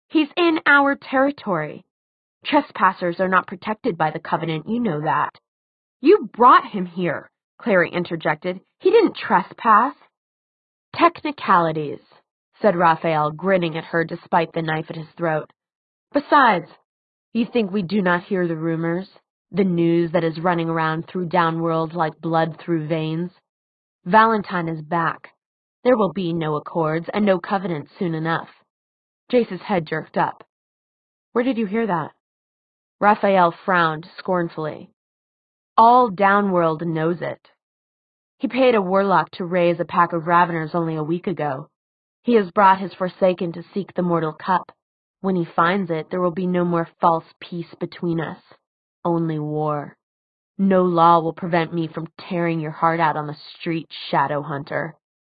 He's in our territory. Trespassers are not protected by the Covenant, you know that. You brought him here, Clary interjected. He didn't trespass. Technicalities, said Raphael, grinning at her despite the knife at his throat. Besides, you think we do not hear the rumors, the news that is running around through Downworld like blood through veins? Valentine is back. There will be no accords and no covenant soon enough. Jace's head jerked up. Where did you hear that? Raphael frowned scornfully. All Downworld knows it. He paid a warlock to raise a pack of Raveners only a week ago. He has brought his Forsaken to seek the mortal cup. When he finds it, there will be no more false peace between us. Only war. No law will prevent me from tearing your heart out on the street, Shadow Hunter.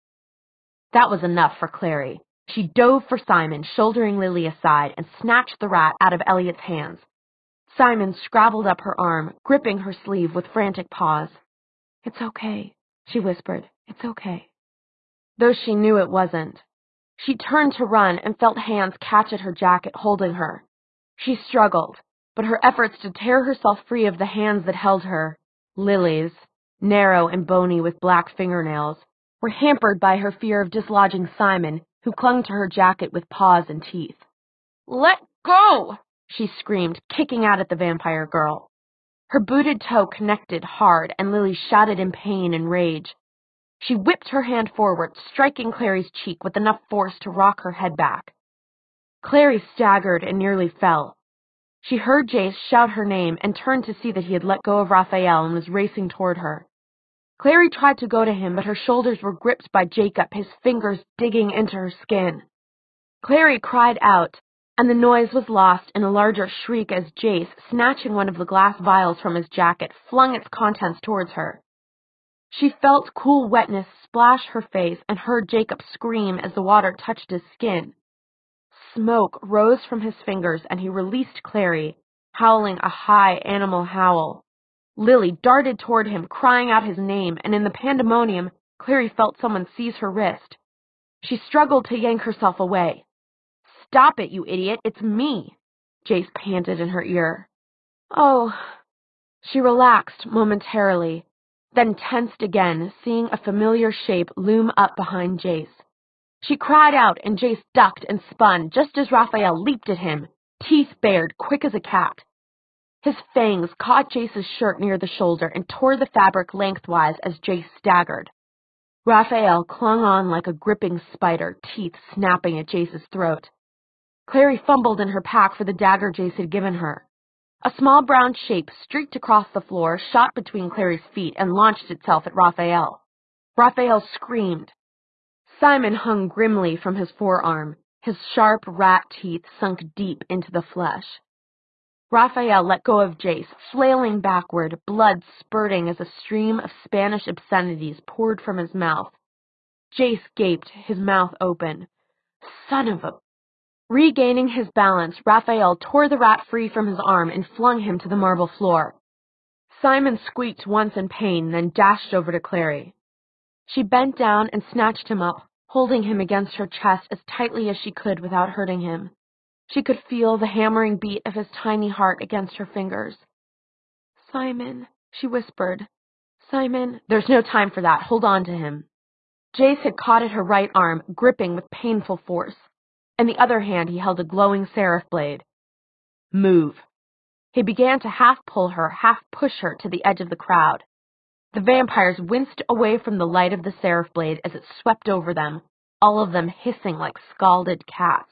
That was enough for Clary. She dove for Simon, shouldering Lily aside, and snatched the rat out of Elliot's hands. Simon scrabbled up her arm, gripping her sleeve with frantic paws. It's okay, she whispered. It's okay. Though she knew it wasn't. She turned to run and felt hands catch at her jacket, holding her. She struggled, but her efforts to tear herself free of the hands that held her, Lily's, narrow and bony with black fingernails, were hampered by her fear of dislodging Simon, who clung to her jacket with paws and teeth. Let go! She screamed, kicking out at the vampire girl. Her booted toe connected hard, and Lily shouted in pain and rage. She whipped her hand forward, striking Clary's cheek with enough force to rock her head back. Clary staggered and nearly fell. She heard Jace shout her name and turned to see that he had let go of Raphael and was racing toward her. Clary tried to go to him, but her shoulders were gripped by Jacob, his fingers digging into her skin. Clary cried out, and the noise was lost in a larger shriek as Jace, snatching one of the glass vials from his jacket, flung its contents towards her. She felt cool wetness splash her face and heard Jacob scream as the water touched his skin. Smoke rose from his fingers and he released Clary, howling a high animal howl. Lily darted toward him, crying out his name, and in the pandemonium, Clary felt someone seize her wrist. She struggled to yank herself away. Stop it, you idiot, it's me, Jace panted in her ear. Oh. She relaxed momentarily, then tensed again, seeing a familiar shape loom up behind Jace. She cried out, and Jace ducked and spun just as Raphael leaped at him, teeth bared, quick as a cat. His fangs caught Jace's shirt near the shoulder and tore the fabric lengthwise as Jace staggered. Raphael clung on like a gripping spider, teeth snapping at Jace's throat. Clary fumbled in her pack for the dagger Jace had given her. A small brown shape streaked across the floor, shot between Clary's feet, and launched itself at Raphael. Raphael screamed. Simon hung grimly from his forearm, his sharp rat teeth sunk deep into the flesh. Raphael let go of Jace, flailing backward, blood spurting as a stream of Spanish obscenities poured from his mouth. Jace gaped, his mouth open. Son of a... Regaining his balance, Raphael tore the rat free from his arm and flung him to the marble floor. Simon squeaked once in pain, then dashed over to Clary. She bent down and snatched him up, holding him against her chest as tightly as she could without hurting him. She could feel the hammering beat of his tiny heart against her fingers. Simon, she whispered. Simon, there's no time for that. Hold on to him. Jace had caught at her right arm, gripping with painful force. In the other hand, he held a glowing seraph blade. Move. He began to half pull her, half push her to the edge of the crowd. The vampires winced away from the light of the seraph blade as it swept over them, all of them hissing like scalded cats.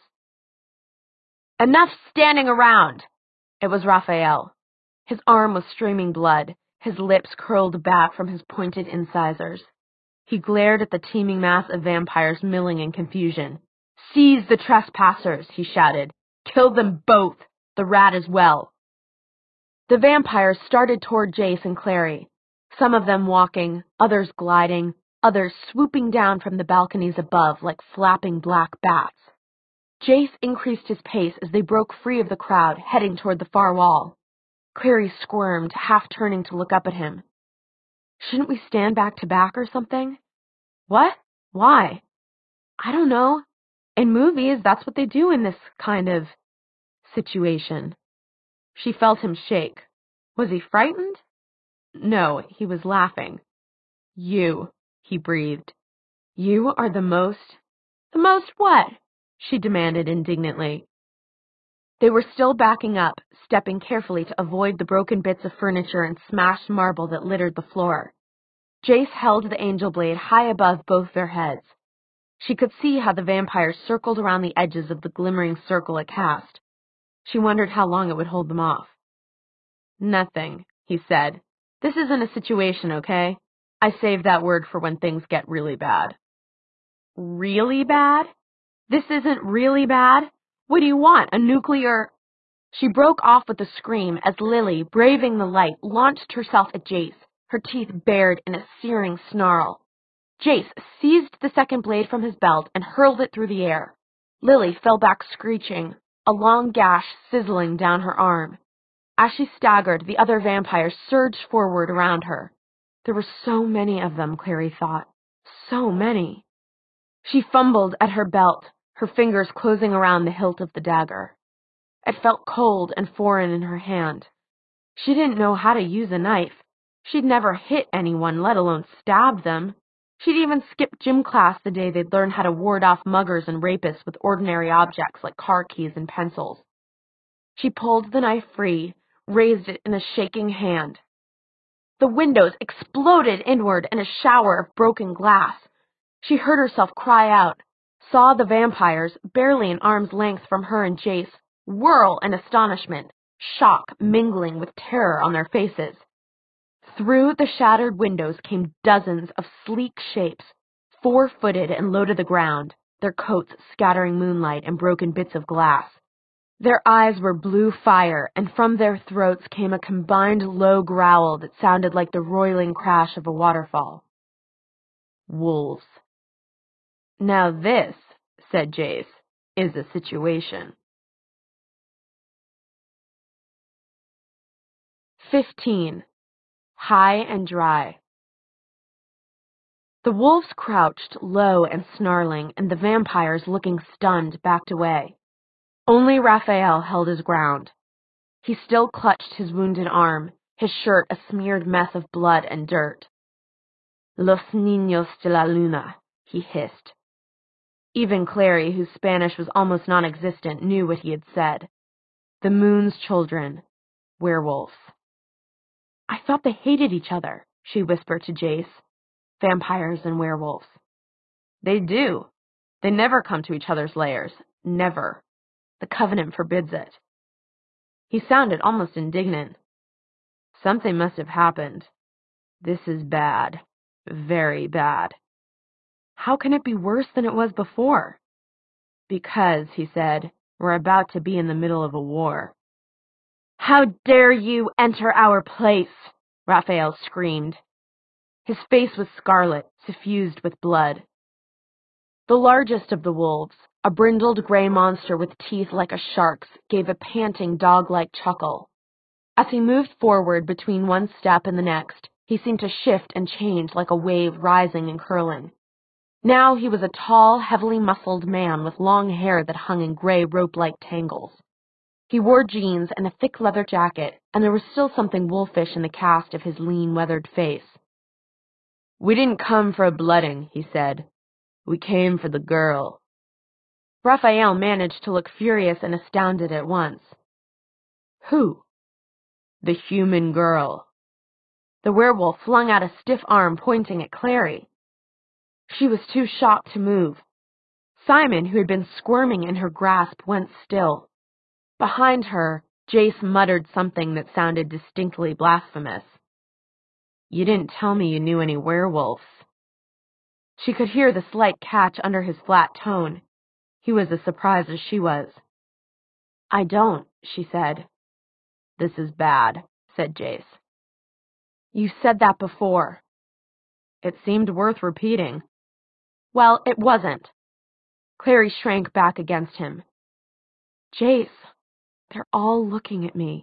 Enough standing around! It was Raphael. His arm was streaming blood, his lips curled back from his pointed incisors. He glared at the teeming mass of vampires milling in confusion. Seize the trespassers, he shouted. Kill them both, the rat as well. The vampires started toward Jace and Clary, some of them walking, others gliding, others swooping down from the balconies above like flapping black bats. Jace increased his pace as they broke free of the crowd, heading toward the far wall. Clary squirmed, half turning to look up at him. Shouldn't we stand back to back or something? What? Why? I don't know. In movies, that's what they do in this kind of situation. She felt him shake. Was he frightened? No, he was laughing. You, he breathed. You are the most... The most what? She demanded indignantly. They were still backing up, stepping carefully to avoid the broken bits of furniture and smashed marble that littered the floor. Jace held the angel blade high above both their heads. She could see how the vampires circled around the edges of the glimmering circle it cast. She wondered how long it would hold them off. Nothing, he said. This isn't a situation, okay? I saved that word for when things get really bad. Really bad? This isn't really bad? What do you want, a nuclear... She broke off with a scream as Lily, braving the light, launched herself at Jace, her teeth bared in a searing snarl. Jace seized the second blade from his belt and hurled it through the air. Lily fell back screeching, a long gash sizzling down her arm. As she staggered, the other vampires surged forward around her. There were so many of them, Clary thought. So many. She fumbled at her belt, her fingers closing around the hilt of the dagger. It felt cold and foreign in her hand. She didn't know how to use a knife. She'd never hit anyone, let alone stabbed them. She'd even skipped gym class the day they'd learned how to ward off muggers and rapists with ordinary objects like car keys and pencils. She pulled the knife free, raised it in a shaking hand. The windows exploded inward in a shower of broken glass. She heard herself cry out, saw the vampires, barely an arm's length from her and Jace, whirl in astonishment, shock mingling with terror on their faces. Through the shattered windows came dozens of sleek shapes, 4-footed and low to the ground, their coats scattering moonlight and broken bits of glass. Their eyes were blue fire, and from their throats came a combined low growl that sounded like the roiling crash of a waterfall. Wolves. Now this, said Jace, is a situation. 15. High and dry. The wolves crouched, low and snarling, and the vampires, looking stunned, backed away. Only Raphael held his ground. He still clutched his wounded arm, his shirt a smeared mess of blood and dirt. Los niños de la luna, he hissed. Even Clary, whose Spanish was almost non-existent, knew what he had said. The moon's children, werewolves. I thought they hated each other, she whispered to Jace. Vampires and werewolves. They do. They never come to each other's lairs. Never. The covenant forbids it. He sounded almost indignant. Something must have happened. This is bad. Very bad. How can it be worse than it was before? Because, he said, we're about to be in the middle of a war. How dare you enter our place? Raphael screamed. His face was scarlet, suffused with blood. The largest of the wolves, a brindled gray monster with teeth like a shark's, gave a panting dog-like chuckle. As he moved forward between one step and the next, he seemed to shift and change like a wave rising and curling. Now he was a tall, heavily muscled man with long hair that hung in gray rope-like tangles. He wore jeans and a thick leather jacket, and there was still something wolfish in the cast of his lean, weathered face. We didn't come for a blooding, he said. We came for the girl. Raphael managed to look furious and astounded at once. Who? The human girl. The werewolf flung out a stiff arm pointing at Clary. She was too shocked to move. Simon, who had been squirming in her grasp, went still. Behind her, Jace muttered something that sounded distinctly blasphemous. You didn't tell me you knew any werewolves. She could hear the slight catch under his flat tone. He was as surprised as she was. I don't, she said. This is bad, said Jace. You said that before. It seemed worth repeating. Well, it wasn't. Clary shrank back against him. Jace, they're all looking at me.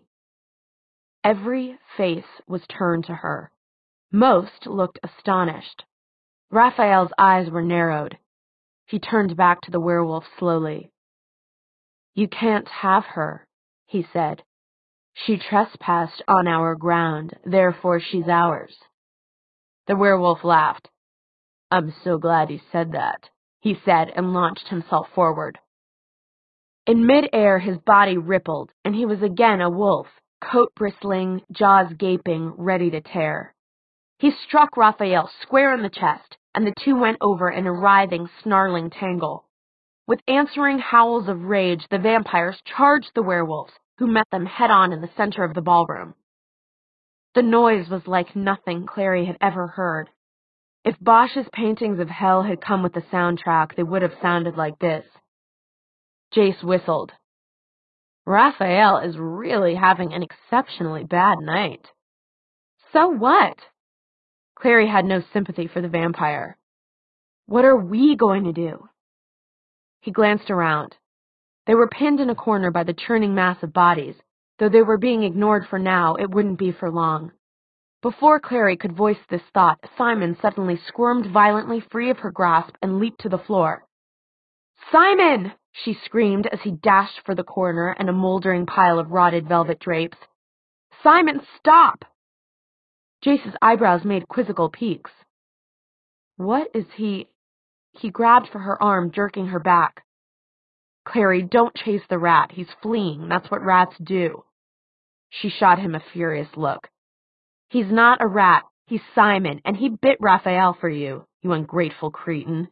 Every face was turned to her. Most looked astonished. Raphael's eyes were narrowed. He turned back to the werewolf slowly. "You can't have her," he said. "She trespassed on our ground, therefore she's ours." The werewolf laughed. "I'm so glad you said that," he said, and launched himself forward. In mid-air, his body rippled, and he was again a wolf, coat bristling, jaws gaping, ready to tear. He struck Raphael square in the chest, and the two went over in a writhing, snarling tangle. With answering howls of rage, the vampires charged the werewolves, who met them head-on in the center of the ballroom. The noise was like nothing Clary had ever heard. If Bosch's paintings of hell had come with the soundtrack, they would have sounded like this. Jace whistled. "Raphael is really having an exceptionally bad night." "So what?" Clary had no sympathy for the vampire. "What are we going to do?" He glanced around. They were pinned in a corner by the churning mass of bodies. Though they were being ignored for now, it wouldn't be for long. Before Clary could voice this thought, Simon suddenly squirmed violently free of her grasp and leaped to the floor. "Simon!" she screamed as he dashed for the corner and a moldering pile of rotted velvet drapes. "Simon, stop!" Jace's eyebrows made quizzical peaks. "What is he—" He grabbed for her arm, jerking her back. "Clary, don't chase the rat. He's fleeing. That's what rats do." She shot him a furious look. "He's not a rat. He's Simon, and he bit Raphael for you, you ungrateful cretin."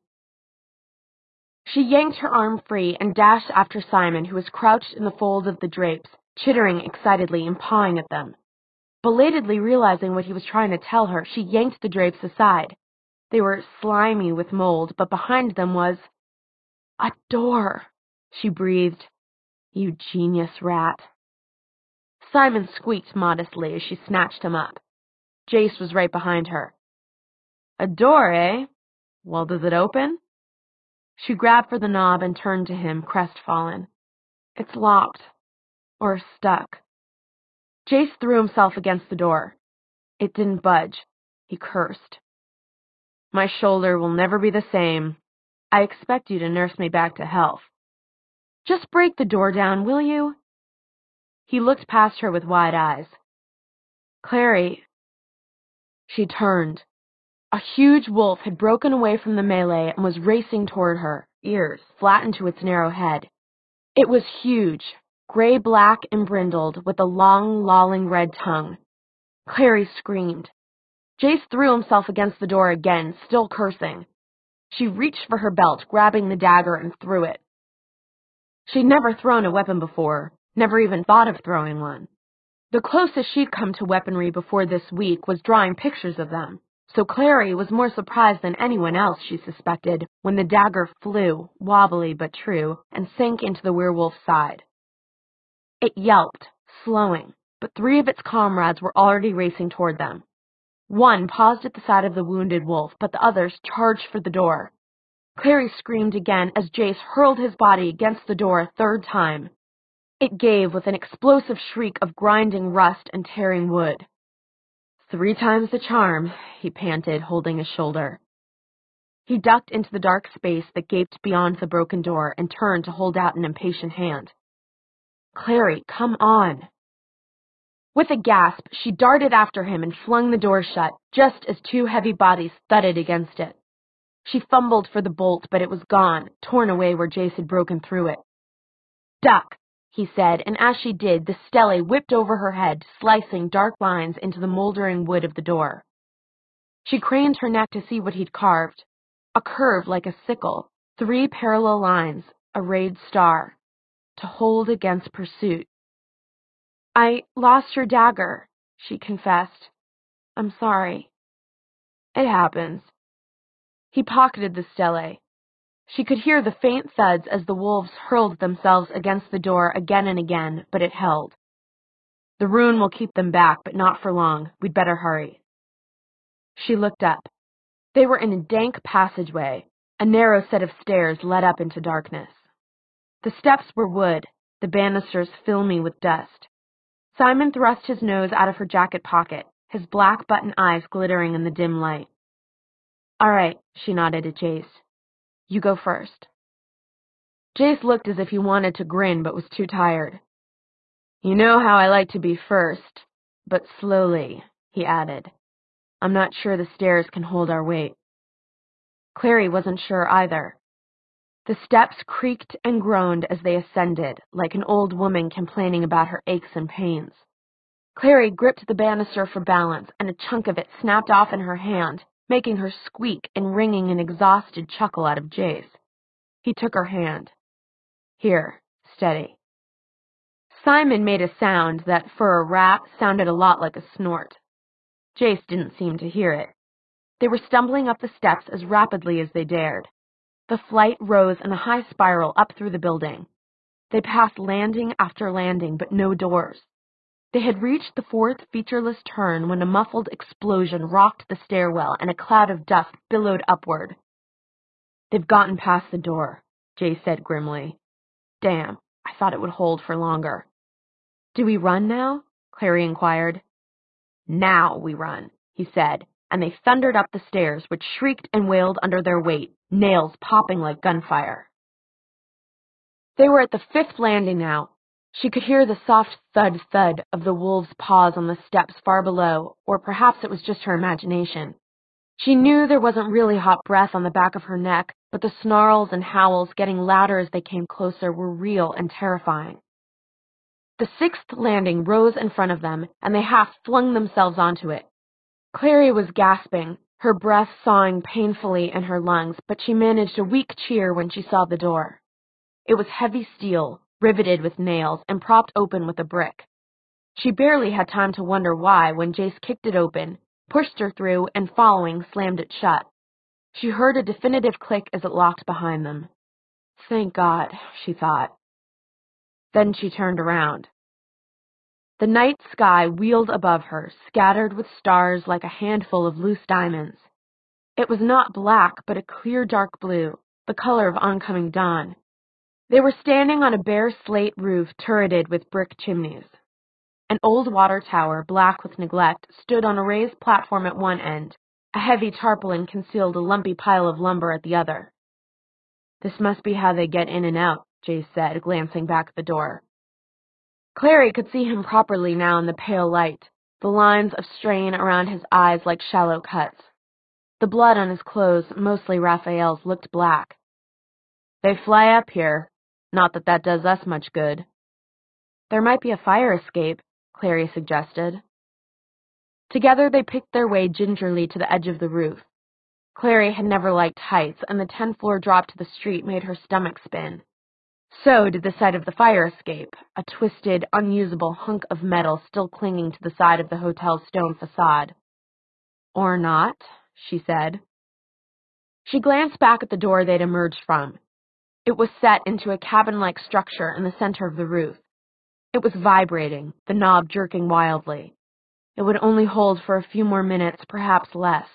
She yanked her arm free and dashed after Simon, who was crouched in the folds of the drapes, chittering excitedly and pawing at them. Belatedly realizing what he was trying to tell her, she yanked the drapes aside. They were slimy with mold, but behind them was a door. She breathed, "You genius rat." Simon squeaked modestly as she snatched him up. Jace was right behind her. "A door, eh? Well, does it open?" She grabbed for the knob and turned to him, crestfallen. "It's locked. Or stuck." Jace threw himself against the door. It didn't budge. He cursed. "My shoulder will never be the same. I expect you to nurse me back to health." "Just break the door down, will you?" He looked past her with wide eyes. "Clary." She turned. A huge wolf had broken away from the melee and was racing toward her, ears flattened to its narrow head. It was huge, gray-black and brindled, with a long, lolling red tongue. Clary screamed. Jace threw himself against the door again, still cursing. She reached for her belt, grabbing the dagger, and threw it. She'd never thrown a weapon before, never even thought of throwing one. The closest she'd come to weaponry before this week was drawing pictures of them, so Clary was more surprised than anyone else, she suspected, when the dagger flew, wobbly but true, and sank into the werewolf's side. It yelped, slowing, but three of its comrades were already racing toward them. One paused at the side of the wounded wolf, but the others charged for the door. Clary screamed again as Jace hurled his body against the door a third time. It gave with an explosive shriek of grinding rust and tearing wood. "3 times the charm," he panted, holding his shoulder. He ducked into the dark space that gaped beyond the broken door and turned to hold out an impatient hand. "Clary, come on." With a gasp, she darted after him and flung the door shut, just as 2 heavy bodies thudded against it. She fumbled for the bolt, but it was gone, torn away where Jace had broken through it. "Duck," he said, and as she did, the stele whipped over her head, slicing dark lines into the moldering wood of the door. She craned her neck to see what he'd carved. A curve like a sickle, 3 parallel lines, a rayed star. To hold against pursuit. "I lost your dagger," she confessed. "I'm sorry." "It happens." He pocketed the stele. She could hear the faint thuds as the wolves hurled themselves against the door again and again, but it held. "The rune will keep them back, but not for long. We'd better hurry." She looked up. They were in a dank passageway. A narrow set of stairs led up into darkness. The steps were wood, the banisters filmy with dust. Simon thrust his nose out of her jacket pocket, his black button eyes glittering in the dim light. "All right," she nodded at Jace. You go first. Jace looked as if he wanted to grin but was too tired. You know how I like to be first, but slowly, he added. I'm not sure the stairs can hold our weight. Clary wasn't sure either. The steps creaked and groaned as they ascended, like an old woman complaining about her aches and pains. Clary gripped the banister for balance, and a chunk of it snapped off in her hand, making her squeak and wringing an exhausted chuckle out of Jace. He took her hand. Here, steady. Simon made a sound that, for a rat, sounded a lot like a snort. Jace didn't seem to hear it. They were stumbling up the steps as rapidly as they dared. The flight rose in a high spiral up through the building. They passed landing after landing, but no doors. They had reached the fourth featureless turn when a muffled explosion rocked the stairwell and a cloud of dust billowed upward. They've gotten past the door, Jay said grimly. Damn, I thought it would hold for longer. Do we run now? Clary inquired. Now we run, he said, and they thundered up the stairs, which shrieked and wailed under their weight, nails popping like gunfire. They were at the fifth landing now. She could hear the soft thud-thud of the wolves' paws on the steps far below, or perhaps it was just her imagination. She knew there wasn't really hot breath on the back of her neck, but the snarls and howls, getting louder as they came closer, were real and terrifying. The sixth landing rose in front of them, and they half flung themselves onto it. Clary was gasping, her breath sawing painfully in her lungs, but she managed a weak cheer when she saw the door. It was heavy steel, riveted with nails, and propped open with a brick. She barely had time to wonder why when Jace kicked it open, pushed her through, and following, slammed it shut. She heard a definitive click as it locked behind them. Thank God, she thought. Then she turned around. The night sky wheeled above her, scattered with stars like a handful of loose diamonds. It was not black, but a clear dark blue, the color of oncoming dawn. They were standing on a bare slate roof turreted with brick chimneys. An old water tower, black with neglect, stood on a raised platform at one end. A heavy tarpaulin concealed a lumpy pile of lumber at the other. This must be how they get in and out, Jace said, glancing back at the door. Clary could see him properly now in the pale light, the lines of strain around his eyes like shallow cuts. The blood on his clothes, mostly Raphael's, looked black. They fly up here. Not that that does us much good. There might be a fire escape, Clary suggested. Together they picked their way gingerly to the edge of the roof. Clary had never liked heights, and the 10th floor drop to the street made her stomach spin. So did the sight of the fire escape, a twisted, unusable hunk of metal still clinging to the side of the hotel's stone facade. Or not, she said. She glanced back at the door they'd emerged from. It was set into a cabin-like structure in the center of the roof. It was vibrating, the knob jerking wildly. It would only hold for a few more minutes, perhaps less.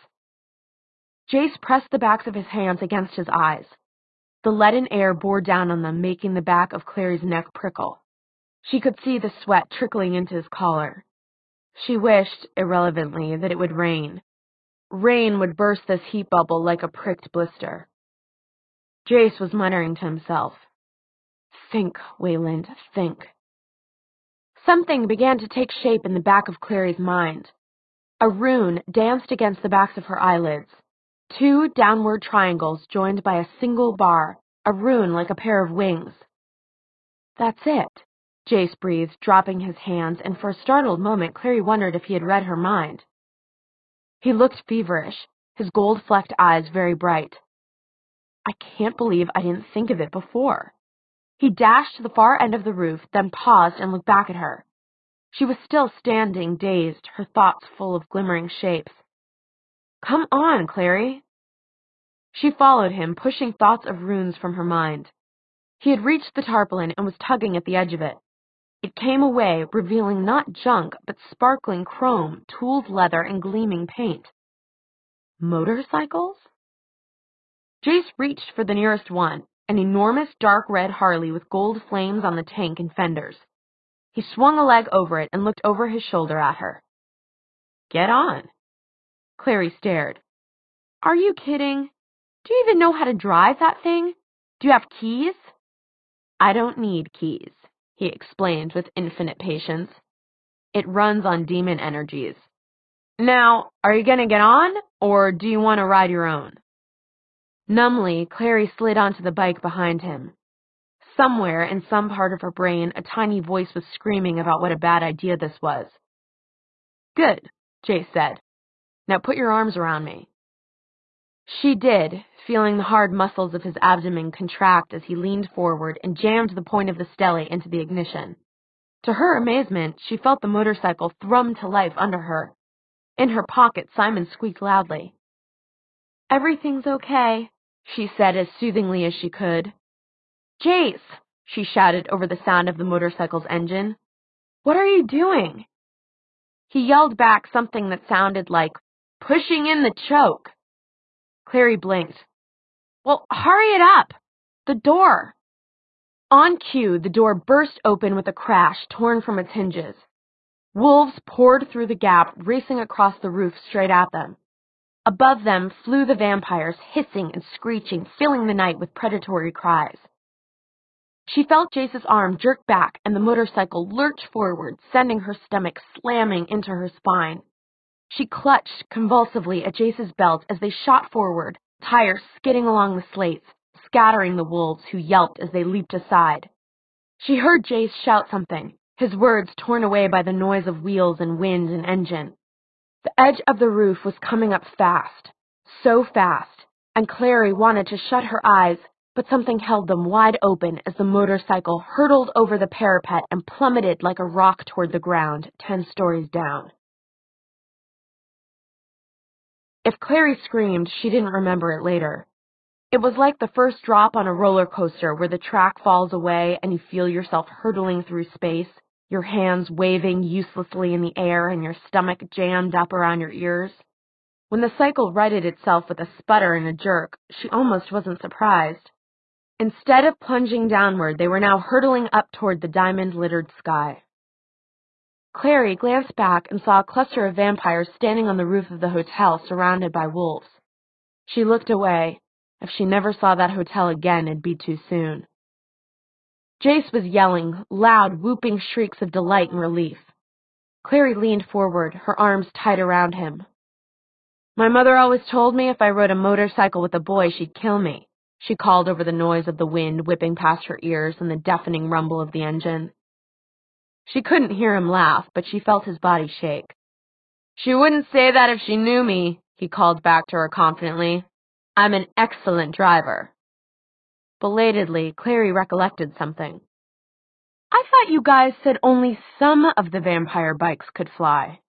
Jace pressed the backs of his hands against his eyes. The leaden air bore down on them, making the back of Clary's neck prickle. She could see the sweat trickling into his collar. She wished, irrelevantly, that it would rain. Rain would burst this heat bubble like a pricked blister. Jace was muttering to himself. Think, Wayland, think. Something began to take shape in the back of Clary's mind. A rune danced against the backs of her eyelids. 2 downward triangles joined by a single bar, a rune like a pair of wings. That's it, Jace breathed, dropping his hands, and for a startled moment Clary wondered if he had read her mind. He looked feverish, his gold-flecked eyes very bright. I can't believe I didn't think of it before. He dashed to the far end of the roof, then paused and looked back at her. She was still standing, dazed, her thoughts full of glimmering shapes. Come on, Clary. She followed him, pushing thoughts of runes from her mind. He had reached the tarpaulin and was tugging at the edge of it. It came away, revealing not junk, but sparkling chrome, tooled leather, and gleaming paint. Motorcycles? Jace reached for the nearest one, an enormous dark red Harley with gold flames on the tank and fenders. He swung a leg over it and looked over his shoulder at her. Get on. Clary stared. Are you kidding? Do you even know how to drive that thing? Do you have keys? I don't need keys, he explained with infinite patience. It runs on demon energies. Now, are you going to get on, or do you want to ride your own? Numbly, Clary slid onto the bike behind him. Somewhere in some part of her brain, a tiny voice was screaming about what a bad idea this was. Good, Jace said. Now put your arms around me. She did, feeling the hard muscles of his abdomen contract as he leaned forward and jammed the point of the Stele into the ignition. To her amazement, she felt the motorcycle thrum to life under her. In her pocket, Simon squeaked loudly. Everything's okay, she said as soothingly as she could. Jace, she shouted over the sound of the motorcycle's engine. What are you doing? He yelled back something that sounded like, pushing in the choke. Clary blinked. Well, hurry it up! The door! On cue, the door burst open with a crash torn from its hinges. Wolves poured through the gap, racing across the roof straight at them. Above them flew the vampires, hissing and screeching, filling the night with predatory cries. She felt Jace's arm jerk back and the motorcycle lurch forward, sending her stomach slamming into her spine. She clutched convulsively at Jace's belt as they shot forward, tires skidding along the slates, scattering the wolves who yelped as they leaped aside. She heard Jace shout something, his words torn away by the noise of wheels and wind and engine. The edge of the roof was coming up fast, so fast, and Clary wanted to shut her eyes, but something held them wide open as the motorcycle hurtled over the parapet and plummeted like a rock toward the ground, 10 stories down. If Clary screamed, she didn't remember it later. It was like the first drop on a roller coaster where the track falls away and you feel yourself hurtling through space, your hands waving uselessly in the air and your stomach jammed up around your ears. When the cycle righted itself with a sputter and a jerk, she almost wasn't surprised. Instead of plunging downward, they were now hurtling up toward the diamond-littered sky. Clary glanced back and saw a cluster of vampires standing on the roof of the hotel surrounded by wolves. She looked away. If she never saw that hotel again, it'd be too soon. Jace was yelling, loud, whooping shrieks of delight and relief. Clary leaned forward, her arms tight around him. My mother always told me if I rode a motorcycle with a boy, she'd kill me, she called over the noise of the wind whipping past her ears and the deafening rumble of the engine. She couldn't hear him laugh, but she felt his body shake. She wouldn't say that if she knew me, he called back to her confidently. I'm an excellent driver. Belatedly, Clary recollected something. I thought you guys said only some of the vampire bikes could fly.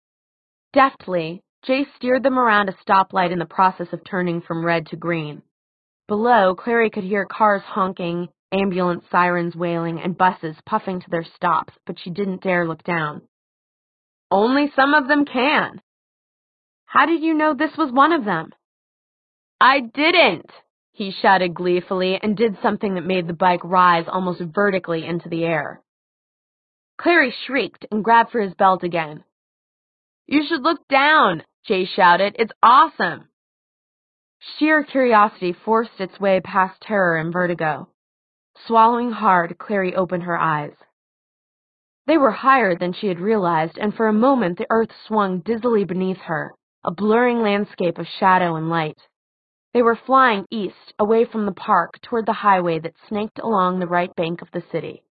Deftly, Jace steered them around a stoplight in the process of turning from red to green. Below, Clary could hear cars honking, ambulance sirens wailing, and buses puffing to their stops, but she didn't dare look down. Only some of them can. How did you know this was one of them? I didn't, he shouted gleefully and did something that made the bike rise almost vertically into the air. Clary shrieked and grabbed for his belt again. You should look down, Jay shouted. It's awesome. Sheer curiosity forced its way past terror and vertigo. Swallowing hard, Clary opened her eyes. They were higher than she had realized, and for a moment the earth swung dizzily beneath her, a blurring landscape of shadow and light. They were flying east, away from the park, toward the highway that snaked along the right bank of the city.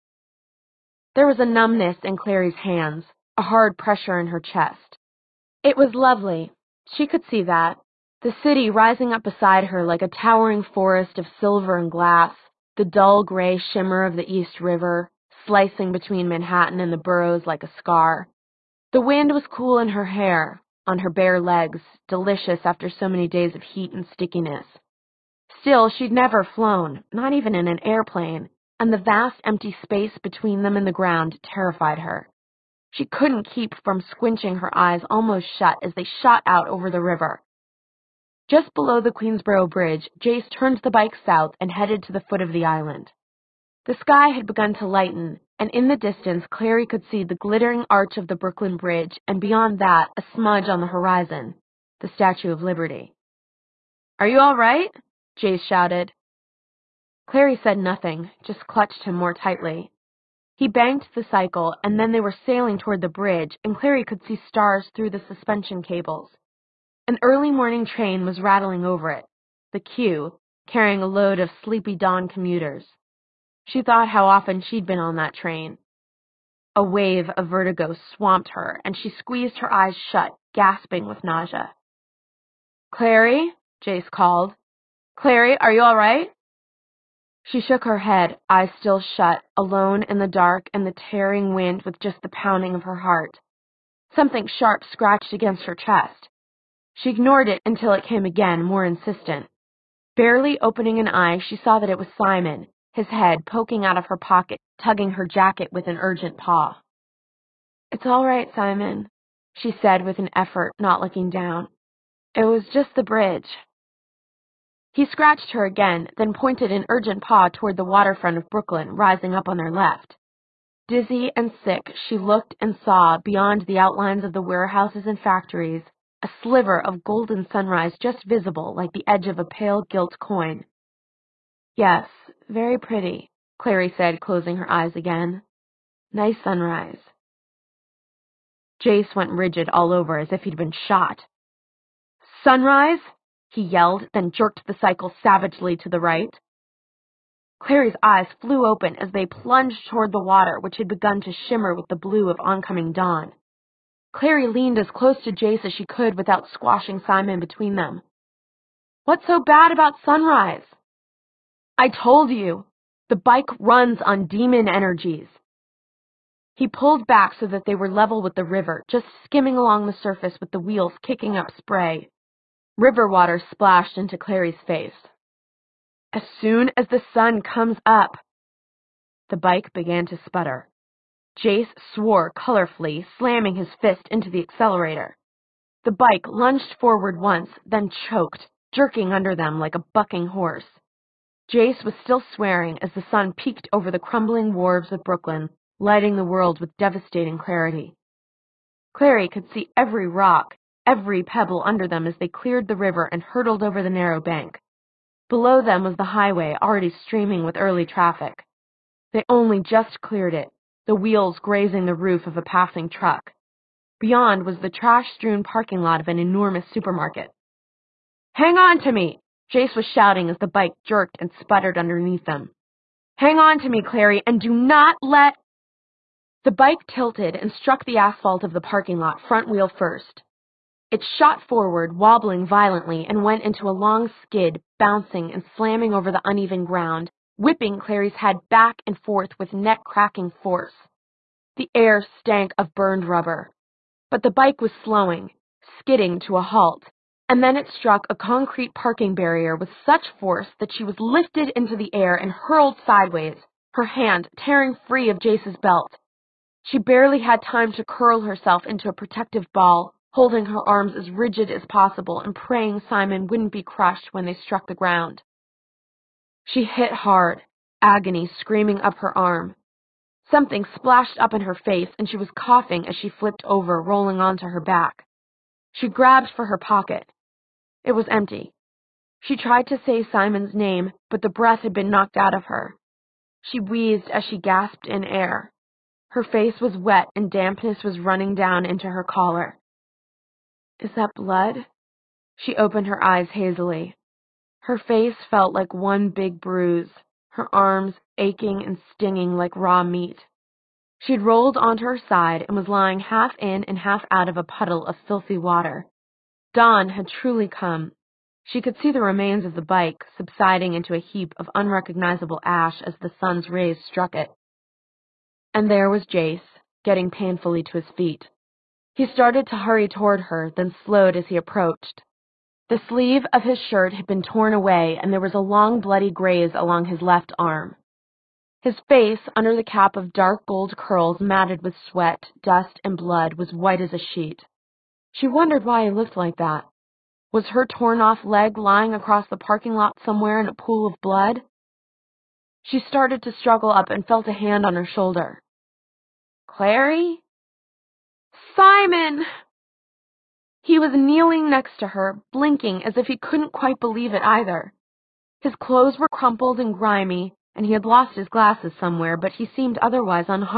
There was a numbness in Clary's hands, a hard pressure in her chest. It was lovely. She could see that. The city rising up beside her like a towering forest of silver and glass, the dull gray shimmer of the East River, slicing between Manhattan and the boroughs like a scar. The wind was cool in her hair, on her bare legs, delicious after so many days of heat and stickiness. Still, she'd never flown, not even in an airplane, and the vast empty space between them and the ground terrified her. She couldn't keep from squinching her eyes almost shut as they shot out over the river. Just below the Queensboro Bridge, Jace turned the bike south and headed to the foot of the island. The sky had begun to lighten, and in the distance Clary could see the glittering arch of the Brooklyn Bridge, and beyond that, a smudge on the horizon, the Statue of Liberty. Are you all right? Jace shouted. Clary said nothing, just clutched him more tightly. He banked the cycle, and then they were sailing toward the bridge, and Clary could see stars through the suspension cables. An early morning train was rattling over it, the Q, carrying a load of sleepy dawn commuters. She thought how often she'd been on that train. A wave of vertigo swamped her, and she squeezed her eyes shut, gasping with nausea. Clary? Jace called. Clary, are you all right? She shook her head, eyes still shut, alone in the dark and the tearing wind with just the pounding of her heart. Something sharp scratched against her chest. She ignored it until it came again, more insistent. Barely opening an eye, she saw that it was Simon, his head poking out of her pocket, tugging her jacket with an urgent paw. It's all right, Simon, she said with an effort, not looking down. It was just the bridge. He scratched her again, then pointed an urgent paw toward the waterfront of Brooklyn, rising up on their left. Dizzy and sick, she looked and saw, beyond the outlines of the warehouses and factories, a sliver of golden sunrise just visible like the edge of a pale gilt coin. Yes, very pretty, Clary said, closing her eyes again. Nice sunrise. Jace went rigid all over as if he'd been shot. Sunrise? He yelled, then jerked the cycle savagely to the right. Clary's eyes flew open as they plunged toward the water, which had begun to shimmer with the blue of oncoming dawn. Clary leaned as close to Jace as she could without squashing Simon between them. What's so bad about sunrise? I told you. The bike runs on demon energies. He pulled back so that they were level with the river, just skimming along the surface with the wheels kicking up spray. River water splashed into Clary's face. As soon as the sun comes up. The bike began to sputter. Jace swore colorfully, slamming his fist into the accelerator. The bike lunged forward once, then choked, jerking under them like a bucking horse. Jace was still swearing as the sun peeked over the crumbling wharves of Brooklyn, lighting the world with devastating clarity. Clary could see every rock, every pebble under them as they cleared the river and hurtled over the narrow bank. Below them was the highway, already streaming with early traffic. They only just cleared it, the wheels grazing the roof of a passing truck. Beyond was the trash-strewn parking lot of an enormous supermarket. Hang on to me! Jace was shouting as the bike jerked and sputtered underneath them. Hang on to me, Clary, and do not let... The bike tilted and struck the asphalt of the parking lot, front wheel first. It shot forward, wobbling violently, and went into a long skid, bouncing and slamming over the uneven ground, whipping Clary's head back and forth with neck-cracking force. The air stank of burned rubber. But the bike was slowing, skidding to a halt, and then it struck a concrete parking barrier with such force that she was lifted into the air and hurled sideways, her hand tearing free of Jace's belt. She barely had time to curl herself into a protective ball, holding her arms as rigid as possible and praying Simon wouldn't be crushed when they struck the ground. She hit hard, agony screaming up her arm. Something splashed up in her face, and she was coughing as she flipped over, rolling onto her back. She grabbed for her pocket. It was empty. She tried to say Simon's name, but the breath had been knocked out of her. She wheezed as she gasped in air. Her face was wet and dampness was running down into her collar. Is that blood? She opened her eyes hazily. Her face felt like one big bruise, her arms aching and stinging like raw meat. She'd rolled onto her side and was lying half in and half out of a puddle of filthy water. Dawn had truly come. She could see the remains of the bike subsiding into a heap of unrecognizable ash as the sun's rays struck it. And there was Jace, getting painfully to his feet. He started to hurry toward her, then slowed as he approached. The sleeve of his shirt had been torn away, and there was a long bloody graze along his left arm. His face, under the cap of dark gold curls matted with sweat, dust, and blood, was white as a sheet. She wondered why he looked like that. Was her torn-off leg lying across the parking lot somewhere in a pool of blood? She started to struggle up and felt a hand on her shoulder. Clary? Simon! He was kneeling next to her, blinking as if he couldn't quite believe it either. His clothes were crumpled and grimy, and he had lost his glasses somewhere, but he seemed otherwise unharmed.